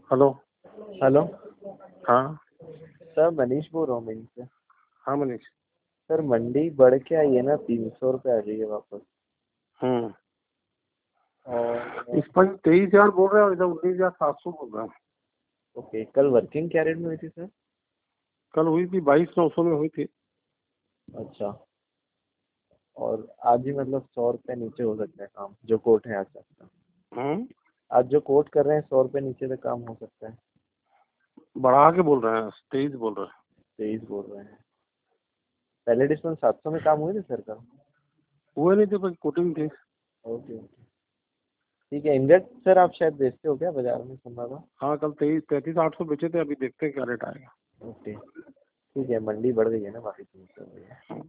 Hello. Hello हाँ। Sir, Manish बोल रहा हूँ मंडी से। हाँ मनीष। सर, मंडी बढ़ के आई है ना, 300 रुपये आ रही है वापस। हम्म। और इस पर 23,000 बोल रहे हैं और इधर 19,700 बोल रहे हैं। ओके, कल वर्किंग क्या रेट में हुई थी सर? कल हुई थी 22,900 में हुई थी। अच्छा। और आज ही मतलब 100 रुपये नीचे हो सकता है काम, जो कोट है आज तक। हम्म। आज जो कोट कर रहे हैं 100 रुपये नीचे तक काम हो सकता है। बढ़ा के बोल रहे हैं, 23 बोल रहे हैं। 23 बोल रहे हैं। पहले डिस्काउंट 700 में काम हुए थे सर का। हुए नहीं थे पर कोटिंग थी। ओके ओके, ठीक है। इंगट सर आप शायद बेचते हो क्या बाजार में, सुना था। हाँ कल 33,800 बेचे थे, अभी देखते हैं क्या रेट आएगा। ओके, ठीक है। मंडी बढ़ गई है ना, बाकी 300 हो गई है।